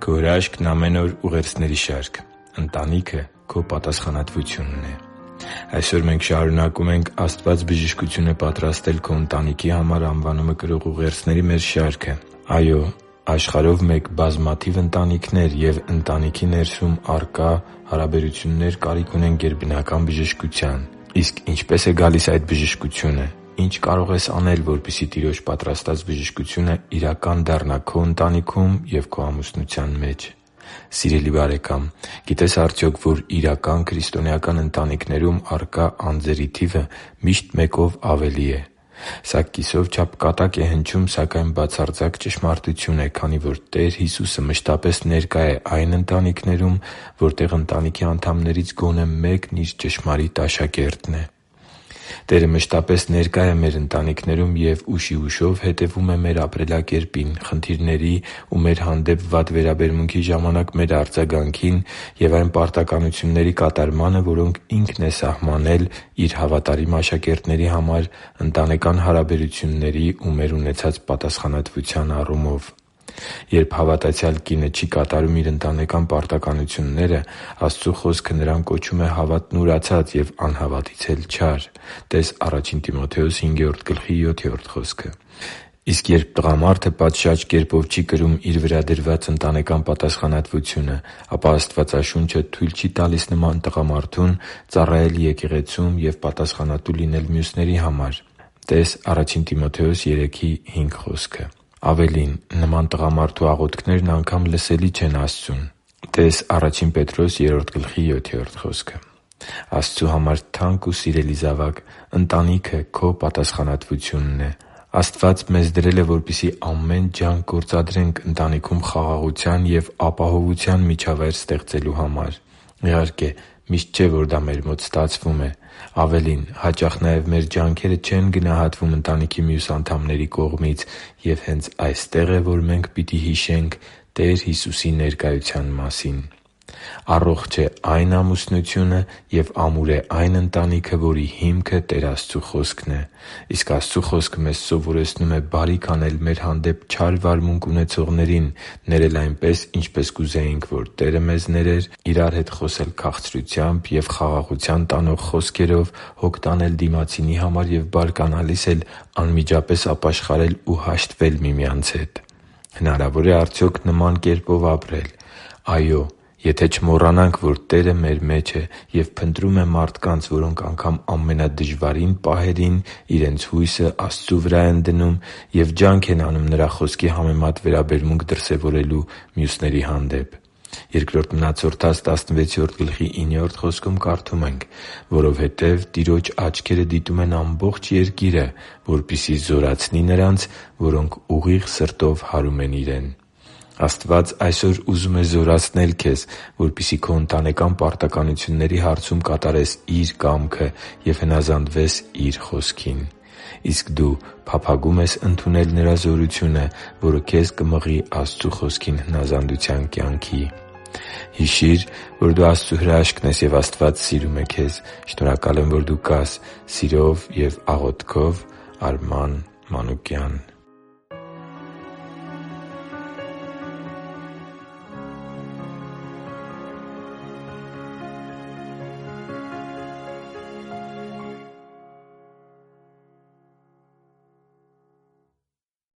Քո հրաշքն ամեն օր ուղերձների շարք։ Ընտանիքը քո պատասխանատվությունն է։ Այսօր մենք շարունակում ենք «Աստված բժշկություն է պատրաստել քո ընտանիքի համար» անվանումը կրող ուղերձների մեր շարքը։ Այո, աշխարհով մեկ բազմաթիվ ընտանիքներ և ընտանիքի ներսում առկա հարաբերություններ կարիք ունեն գերբնական բժշկության։ Իսկ ինչպե՞ս է գալիս այդ բժշկությունը։ Ի՞նչ կարող ես անել, որպեսզի Տիրոջ պատրաստած բժշկությունը իրական դառնա քո ընտանիքում և քո ամուսնության մեջ։ Սիրելի՛ բարեկամ, գիտե՞ս արդյոք, որ իրական քրիստոնեական ընտանիքներում առկա անձերի թիվը միշտ մեկով ավելի է։ Սա կիսով չափ կատակ է հնչում, սակայն բացարձակ ճշմարտություն է, քանի որ Տեր Հիսուսը մշտապես ներկա է այն ընտանիքներում, որտեղ ընտանիքի անդամներից գոնե մեկն իր ճշմարիտ աշակերտն է։ Տերը մշտապես ներկա է մեր ընտանիքներում և ուշիուշով հետևում է մեր ապրելակերպին, խնդիրների ու մեր հանդեպ վատ վերաբերմունքի ժամանակ մեր արձագանքին և այն պարտականությունների կատարմանը, որոնք Ինքն է սահմանել Իր հավատարիմ աշակերտների համար ընտանեկան հարաբերությունների ու մեր ունեցած պատասխանատվության առումով։ Երբ հավատացյալ կինը չի կատարում իր ընտանեկան պարտականությունները, Աստծու Խոսքը նրան կոչում է հավատն ուրացած և անհավատից էլ չար (տե՛ս Ա Տիմոթեոս 5.7 խոսքը)։ Իսկ երբ տղամարդը պատշաճ կերպով չի կրում իր վրա դրված ընտանեկան պատասխանատվությունը, ապա Աստվածաշունչը թույլ չի տալիս նման տղամարդուն ծառայել եկեղեցում և պատասխանատու լինել մյուսների համար (տե՛ս Ա Տիմոթեոս 3.5 խոսքը)։ Ավելին, նման տղամարդու աղոթքներն անգամ լսելի չեն Աստծուն (տե՛ս Ա Պետրոս 3.7 խոսքը)։ Աստծու համար թանկ ու սիրելի՛ զավակ, ընտանիքը քո պատասխանատվությունն է։ Աստված մեզ դրել է, որպեսզի ամեն ջանք գործադրենք ընտանիքում խաղաղության և ապահովության միջավայր ստեղծելու համար։ Իհարկե, միշտ չէ, որ դա մեր մոտ ստացվում է։ Ավելին, հաճախ նաև մեր ջանքերը չեն գնահատվում ընտանիքի մյուս անդամների կողմից։ Եվ հենց այստեղ է, որ մենք պիտի հիշենք Տեր Հիսուսի ներկայության մասին։ Առողջ է այն ամուսնությունը և ամուր է այն ընտանիքը, որի հիմքը Տեր Աստծու Խոսքն է։ Իսկ Աստծու Խոսքը մեզ սովորեցնում է բարիք անել մեր հանդեպ չար վարմունք ունեցողներին, ներել այնպես, ինչպես կուզեինք, որ Տերը մեզ ներեր, իրար հետ խոսել քաղցրությամբ և խաղաղության տանող խոսքերով, հոգ տանել դիմացինի համար և բարկանալիս էլ անմիջապես ապաշխարել ու հաշտվել միմյանց հետ։ Հնարավո՞ր է արդյոք նման կերպով ապրել։ Այո՛, եթե չմոռանանք, որ Տերը մեր մեջ է և փնտրում է մարդկանց, որոնք անգամ ամենադժվարին պահերին իրենց հույսը Աստծու վրա են դնում և ջանք են անում Նրա Խոսքի համեմատ վերաբերմունք դրսևորելու մյուսների հանդեպ։ Բ Մնացորդաց 16.9 խոսքում կարդում ենք. «Որովհետև Տիրոջ աչքերը դիտում են ամբողջ երկիրը, որպեսզի զորացնի նրանց, որոնք ուղիղ սրտով հարում են Իրեն»։ Աստված այսօր ուզում է զորացնել քեզ, որպեսզի քո ընտանեկան պարտականությունների հարցում կատարես Իր կամքը և հնազանդվես Իր Խոսքին։ Իսկ դու փափագո՞ւմ ես ընդունել Նրա զորությունը, որը քեզ կմղի Աստծու Խոսքին հնազանդության կյանքի։ Հիշի՛ր, որ դու Աստծո հրաշքն ես, և Աստված սիրում է քեզ։ Շնորհակալ եմ, որ դու կա՛ս։ Սիրով և աղոթքով, Արման Մանուկյան։